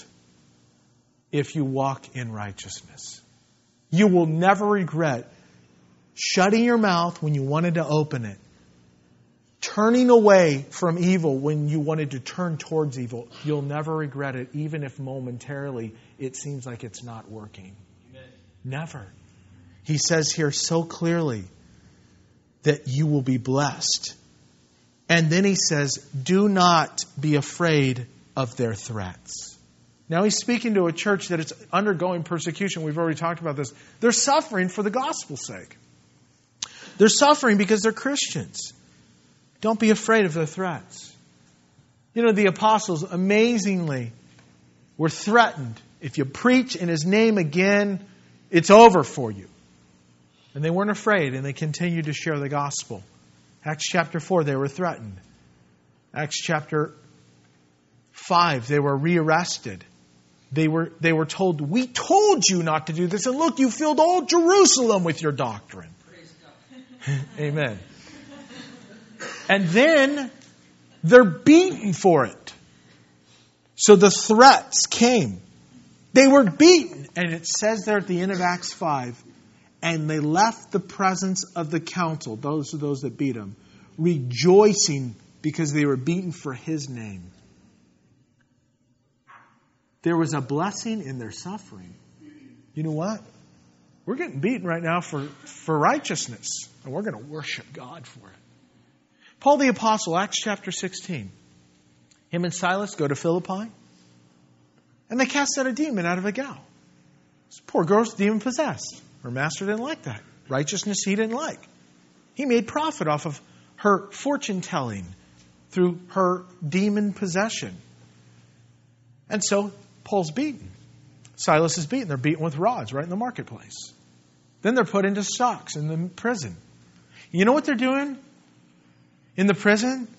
Speaker 1: if you walk in righteousness. You will never regret shutting your mouth when you wanted to open it. Turning away from evil when you wanted to turn towards evil. You'll never regret it, even if momentarily it seems like it's not working. Amen. Never. He says here so clearly that you will be blessed. And then He says, do not be afraid of their threats. Now He's speaking to a church that is undergoing persecution. We've already talked about this. They're suffering for the gospel's sake. They're suffering because they're Christians. Don't be afraid of their threats. The apostles amazingly were threatened. If you preach in His name again, it's over for you. And they weren't afraid, and they continued to share the gospel. Acts chapter 4, they were threatened. Acts chapter 5, they were rearrested. They were told, we told you not to do this, and look, you filled all Jerusalem with your doctrine. Praise God. Amen. And then they're beaten for it. So the threats came. They were beaten. And it says there at the end of Acts 5, and they left the presence of the council, those are those that beat them, rejoicing because they were beaten for His name. There was a blessing in their suffering. You know what? We're getting beaten right now for righteousness. And we're going to worship God for it. Paul the Apostle, Acts chapter 16. Him and Silas go to Philippi. And they cast out a demon out of a gal. This poor girl's demon possessed. Her master didn't like that. Righteousness he didn't like. He made profit off of her fortune telling through her demon possession. And so Paul's beaten. Silas is beaten. They're beaten with rods right in the marketplace. Then they're put into stocks in the prison. You know what they're doing in the prison?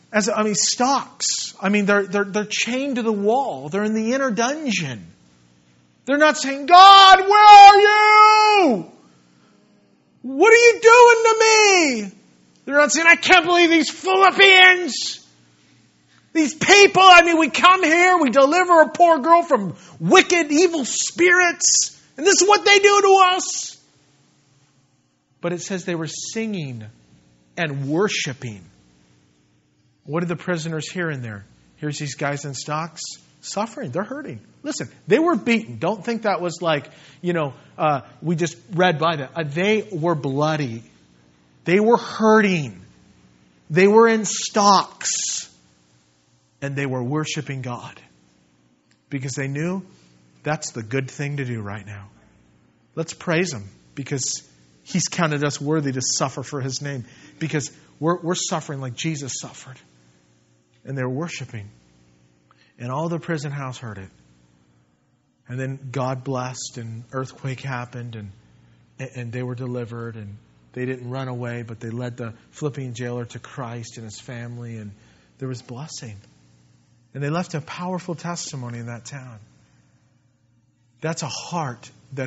Speaker 1: Stocks. They're chained to the wall. They're in the inner dungeon. They're not saying, God, where are you? What are you doing to me? They're not saying, I can't believe these Philippians. These people, we come here, we deliver a poor girl from wicked, evil spirits, and this is what they do to us. But it says they were singing and worshiping. What did the prisoners hear in there? Here's these guys in stocks suffering. They're hurting. Listen, they were beaten. Don't think that was like, we just read by that. They were bloody. They were hurting. They were in stocks. And they were worshiping God. Because they knew that's the good thing to do right now. Let's praise Him because He's counted us worthy to suffer for His name. Because we're suffering like Jesus suffered. And they're worshiping. And all the prison house heard it. And then God blessed and earthquake happened and they were delivered and they didn't run away, but they led the Philippian jailer to Christ and his family, and there was blessing. And they left a powerful testimony in that town. That's a heart that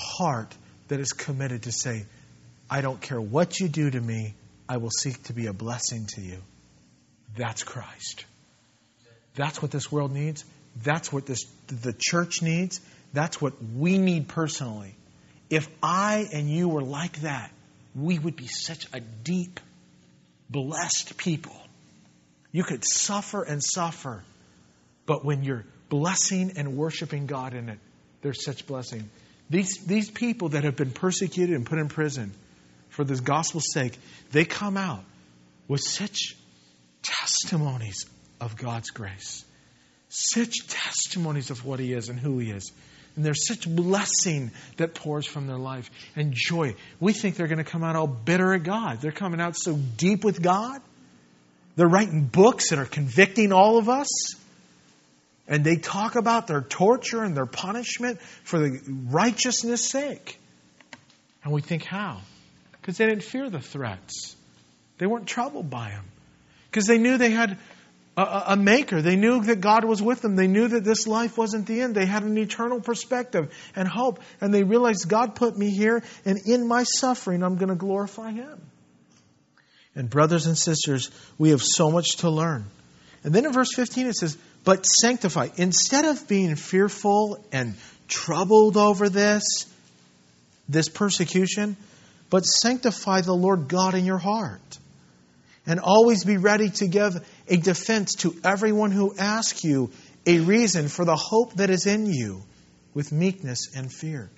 Speaker 1: is committed to say, I don't care what you do to me, I will seek to be a blessing to you. That's Christ. That's what this world needs. That's what the church needs. That's what we need personally. If I and you were like that, we would be such a deep, blessed people. You could suffer and suffer, but when you're blessing and worshiping God in it, there's such blessing. These people that have been persecuted and put in prison for this gospel's sake, they come out with such testimonies of God's grace. Such testimonies of what He is and who He is. And there's such blessing that pours from their life and joy. We think they're going to come out all bitter at God. They're coming out so deep with God. They're writing books that are convicting all of us. And they talk about their torture and their punishment for the righteousness' sake. And we think, how? Because they didn't fear the threats. They weren't troubled by them. Because they knew they had a maker. They knew that God was with them. They knew that this life wasn't the end. They had an eternal perspective and hope. And they realized God put me here, and in my suffering, I'm going to glorify Him. And brothers and sisters, we have so much to learn. And then in verse 15 it says, but sanctify. Instead of being fearful and troubled over this persecution, but sanctify the Lord God in your heart. And always be ready to give a defense to everyone who asks you a reason for the hope that is in you with meekness and fear.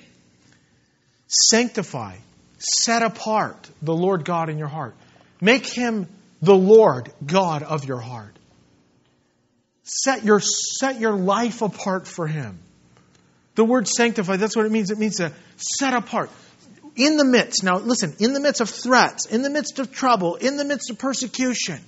Speaker 1: Sanctify, set apart the Lord God in your heart. Make Him the Lord God of your heart. Set your life apart for Him. The word sanctify, that's what it means. It means to set apart. In the midst, now listen, in the midst of threats, in the midst of trouble, in the midst of persecution,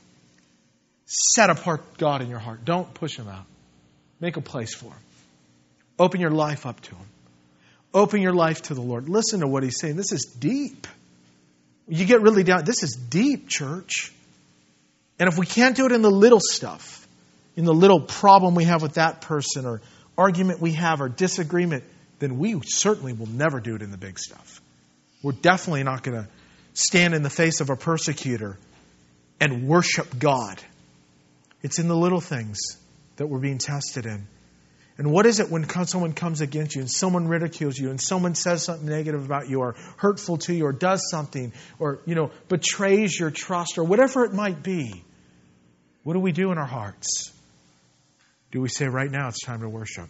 Speaker 1: set apart God in your heart. Don't push Him out. Make a place for Him. Open your life up to Him. Open your life to the Lord. Listen to what He's saying. This is deep. You get really down. This is deep, church. And if we can't do it in the little stuff, in the little problem we have with that person or argument we have or disagreement, then we certainly will never do it in the big stuff. We're definitely not going to stand in the face of a persecutor and worship God. It's in the little things that we're being tested in. And what is it when someone comes against you and someone ridicules you and someone says something negative about you or hurtful to you or does something or, betrays your trust or whatever it might be? What do we do in our hearts? Do we say, right now it's time to worship?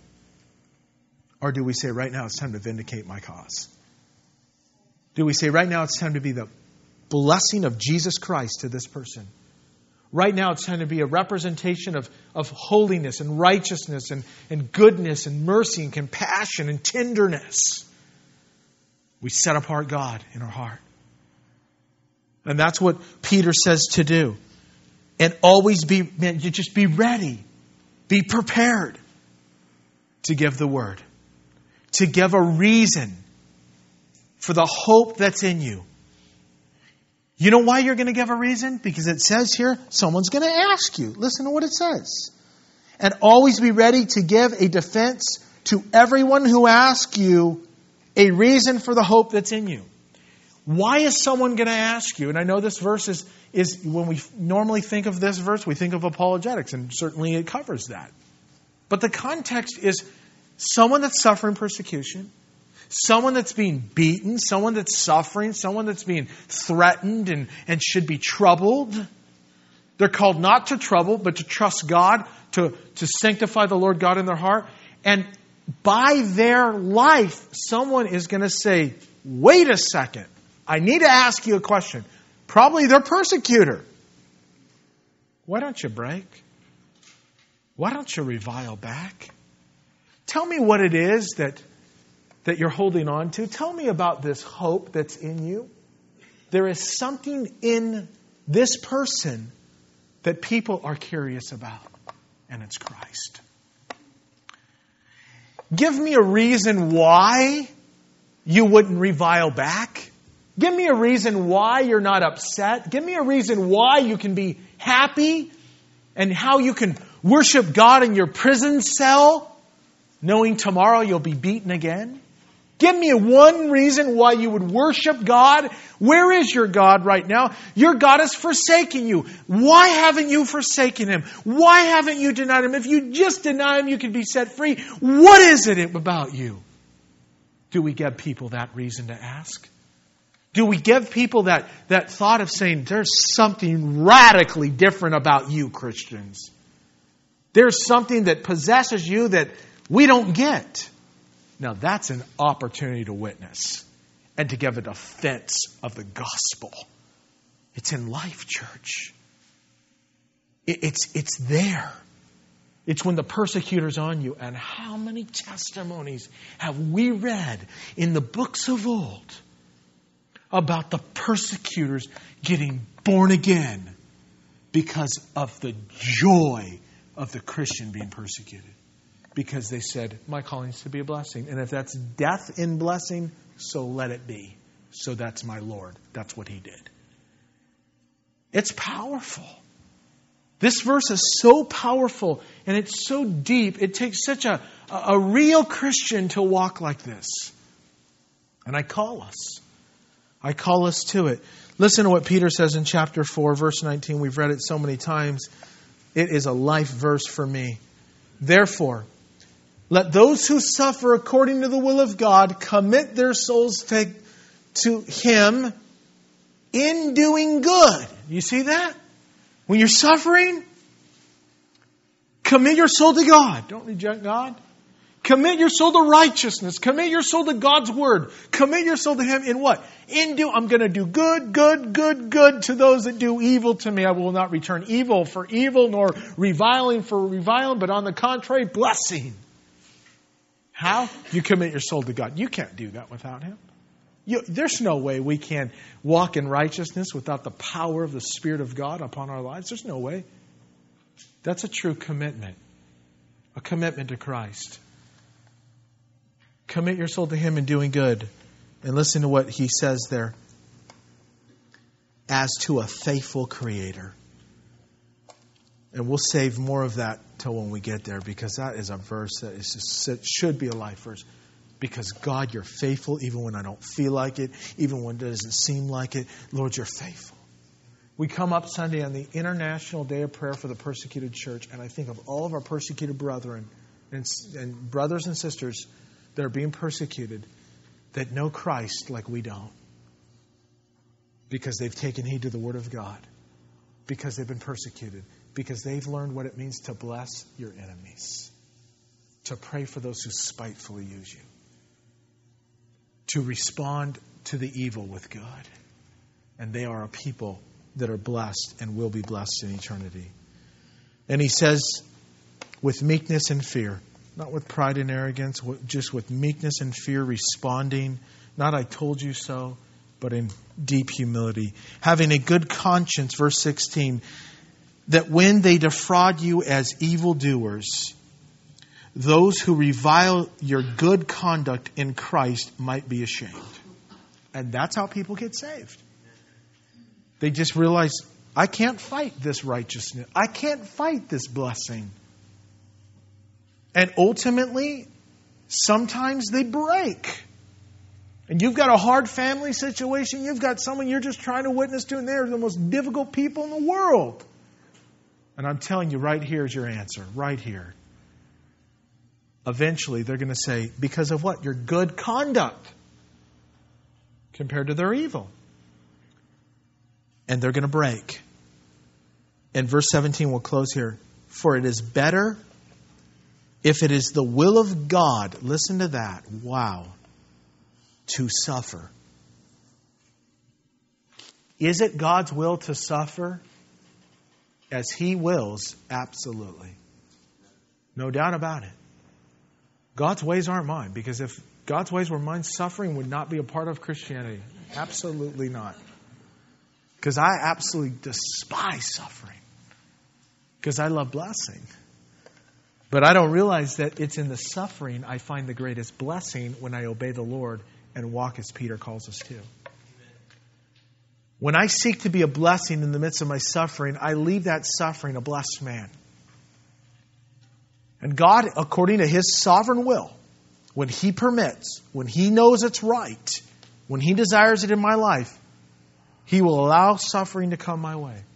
Speaker 1: Or do we say, right now it's time to vindicate my cause? Do we say, right now it's time to be the blessing of Jesus Christ to this person? Right now it's time to be a representation of holiness and righteousness and goodness and mercy and compassion and tenderness. We set apart God in our heart. And that's what Peter says to do. And always just be ready. Be prepared to give the word. To give a reason for the hope that's in you. You know why you're going to give a reason? Because it says here, someone's going to ask you. Listen to what it says. And always be ready to give a defense to everyone who asks you a reason for the hope that's in you. Why is someone going to ask you? And I know this verse is when we normally think of this verse, we think of apologetics, and certainly it covers that. But the context is someone that's suffering persecution, someone that's being beaten, someone that's suffering, someone that's being threatened and should be troubled. They're called not to trouble, but to trust God, to sanctify the Lord God in their heart. And by their life, someone is going to say, wait a second, I need to ask you a question. Probably their persecutor. Why don't you break? Why don't you revile back? Tell me what it is that you're holding on to. Tell me about this hope that's in you. There is something in this person that people are curious about, and it's Christ. Give me a reason why you wouldn't revile back. Give me a reason why you're not upset. Give me a reason why you can be happy and how you can worship God in your prison cell, knowing tomorrow you'll be beaten again. Give me one reason why you would worship God. Where is your God right now? Your God has forsaken you. Why haven't you forsaken Him? Why haven't you denied Him? If you just deny Him, you can be set free. What is it about you? Do we give people that reason to ask? Do we give people that thought of saying, there's something radically different about you, Christians? There's something that possesses you that we don't get. Now that's an opportunity to witness and to give a defense of the gospel. It's in Life Church. It's there. It's when the persecutor's on you. And how many testimonies have we read in the books of old about the persecutors getting born again because of the joy of the Christian being persecuted? Because they said, my calling is to be a blessing. And if that's death in blessing, so let it be. So that's my Lord. That's what He did. It's powerful. This verse is so powerful and it's so deep. It takes such a real Christian to walk like this. And I call us to it. Listen to what Peter says in chapter 4, verse 19. We've read it so many times. It is a life verse for me. Therefore, let those who suffer according to the will of God commit their souls to Him in doing good. You see that? When you're suffering, commit your soul to God. Don't reject God. Commit your soul to righteousness. Commit your soul to God's Word. Commit your soul to Him in what? I'm going to do good to those that do evil to me. I will not return evil for evil, nor reviling for reviling, but on the contrary, blessing. How? You commit your soul to God. You can't do that without Him. There's no way we can walk in righteousness without the power of the Spirit of God upon our lives. There's no way. That's a true commitment. A commitment to Christ. Commit your soul to Him in doing good. And listen to what he says there. As to a faithful Creator. And we'll save more of that till when we get there, because that is a verse that is just, it should be a life verse. Because God, you're faithful even when I don't feel like it, even when it doesn't seem like it. Lord, you're faithful. We come up Sunday on the International Day of Prayer for the Persecuted Church, and I think of all of our persecuted brethren and brothers and sisters that are being persecuted that know Christ like we don't. Because they've taken heed to the Word of God. Because they've been persecuted. Because they've learned what it means to bless your enemies. To pray for those who spitefully use you. To respond to the evil with good. And they are a people that are blessed and will be blessed in eternity. And he says, with meekness and fear, not with pride and arrogance, just with meekness and fear, responding, not I told you so, but in deep humility. Having a good conscience, verse 16, that when they defraud you as evildoers, those who revile your good conduct in Christ might be ashamed. And that's how people get saved. They just realize, I can't fight this righteousness. I can't fight this blessing. And ultimately, sometimes they break. And you've got a hard family situation. You've got someone you're just trying to witness to, and they're the most difficult people in the world. And I'm telling you, right here is your answer. Right here. Eventually, they're going to say, because of what? Your good conduct compared to their evil. And they're going to break. And verse 17, we'll close here. For it is better if it is the will of God, listen to that, wow, to suffer. Is it God's will to suffer? As He wills, absolutely. No doubt about it. God's ways aren't mine, because if God's ways were mine, suffering would not be a part of Christianity. Absolutely not. Because I absolutely despise suffering. Because I love blessing. But I don't realize that it's in the suffering I find the greatest blessing when I obey the Lord and walk as Peter calls us to. When I seek to be a blessing in the midst of my suffering, I leave that suffering a blessed man. And God, according to His sovereign will, when He permits, when He knows it's right, when He desires it in my life, He will allow suffering to come my way.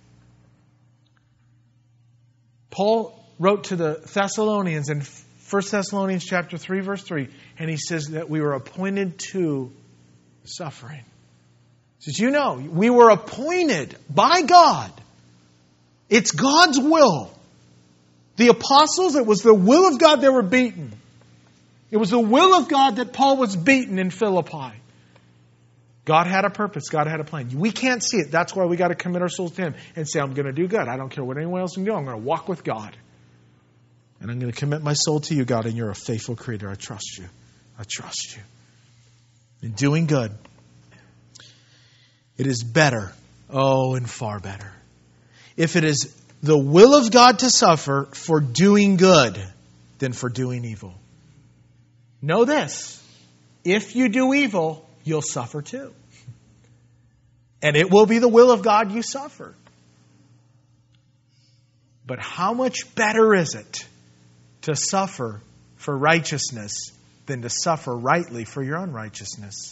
Speaker 1: Paul wrote to the Thessalonians in 1 Thessalonians chapter 3, verse 3, and he says that we were appointed to suffering. He says, you know, we were appointed by God. It's God's will. The apostles, it was the will of God they were beaten. It was the will of God that Paul was beaten in Philippi. God had a purpose. God had a plan. We can't see it. That's why we got to commit our souls to Him and say, I'm going to do good. I don't care what anyone else can do. I'm going to walk with God. And I'm going to commit my soul to you, God, and you're a faithful Creator. I trust you. I trust you. In doing good, it is better, and far better, if it is the will of God to suffer for doing good than for doing evil. Know this. If you do evil, you'll suffer too. And it will be the will of God you suffer. But how much better is it to suffer for righteousness than to suffer rightly for your unrighteousness?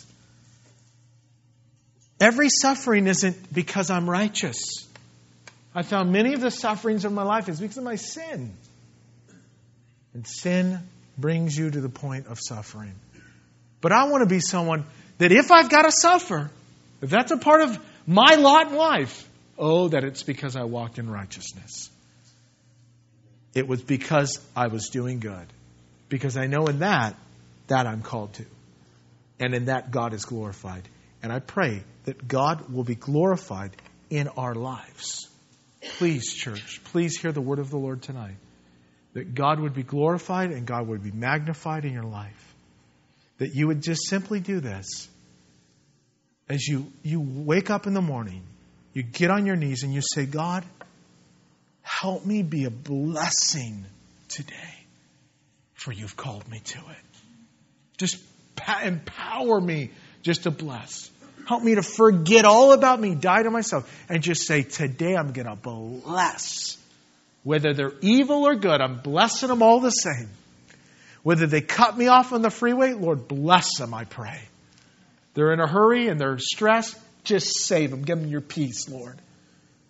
Speaker 1: Every suffering isn't because I'm righteous. I found many of the sufferings of my life is because of my sin. And sin brings you to the point of suffering. But I want to be someone that if I've got to suffer, if that's a part of my lot in life, that it's because I walked in righteousness. It was because I was doing good. Because I know in that I'm called to. And in that God is glorified. And I pray that God will be glorified in our lives. Please, church, please hear the word of the Lord tonight. That God would be glorified and God would be magnified in your life. That you would just simply do this. As you wake up in the morning, you get on your knees and you say, God, help me be a blessing today, for you've called me to it. Just empower me just to bless. Help me to forget all about me, die to myself, and just say, today I'm going to bless. Whether they're evil or good, I'm blessing them all the same. Whether they cut me off on the freeway, Lord, bless them, I pray. They're in a hurry and they're stressed, just save them. Give them your peace, Lord.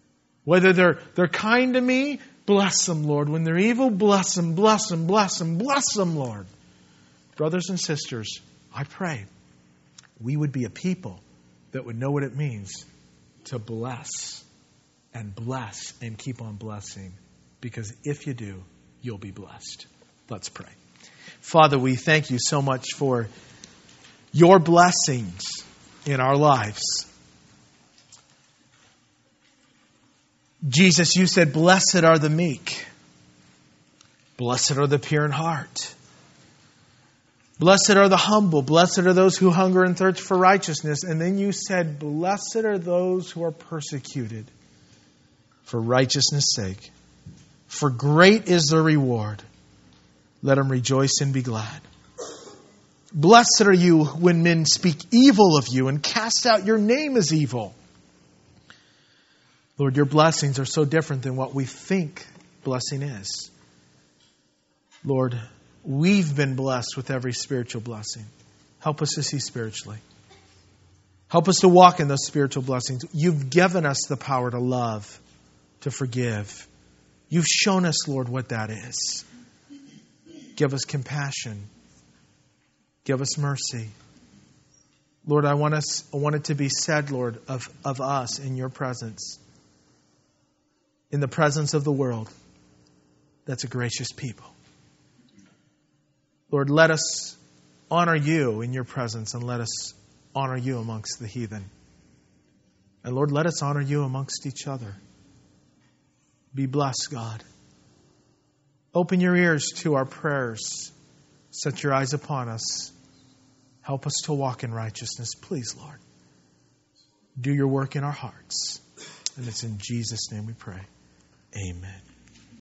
Speaker 1: Whether they're kind to me, bless them, Lord. When they're evil, bless them, bless them, bless them, bless them, Lord. Brothers and sisters, I pray we would be a people that would know what it means to bless and keep on blessing. Because if you do, you'll be blessed. Let's pray. Father, we thank you so much for your blessings in our lives. Jesus, you said, blessed are the meek. Blessed are the pure in heart. Blessed are the humble. Blessed are those who hunger and thirst for righteousness. And then you said, blessed are those who are persecuted for righteousness' sake. For great is the reward. Let them rejoice and be glad. Blessed are you when men speak evil of you and cast out your name as evil. Lord, your blessings are so different than what we think blessing is. Lord, we've been blessed with every spiritual blessing. Help us to see spiritually. Help us to walk in those spiritual blessings. You've given us the power to love, to forgive. You've shown us, Lord, what that is. Give us compassion. Give us mercy. Lord, I want it to be said, Lord, of us in your presence. In the presence of the world, that's a gracious people. Lord, let us honor you in your presence and let us honor you amongst the heathen. And Lord, let us honor you amongst each other. Be blessed, God. Open your ears to our prayers. Set your eyes upon us. Help us to walk in righteousness. Please, Lord, do your work in our hearts. And it's in Jesus' name we pray. Amen.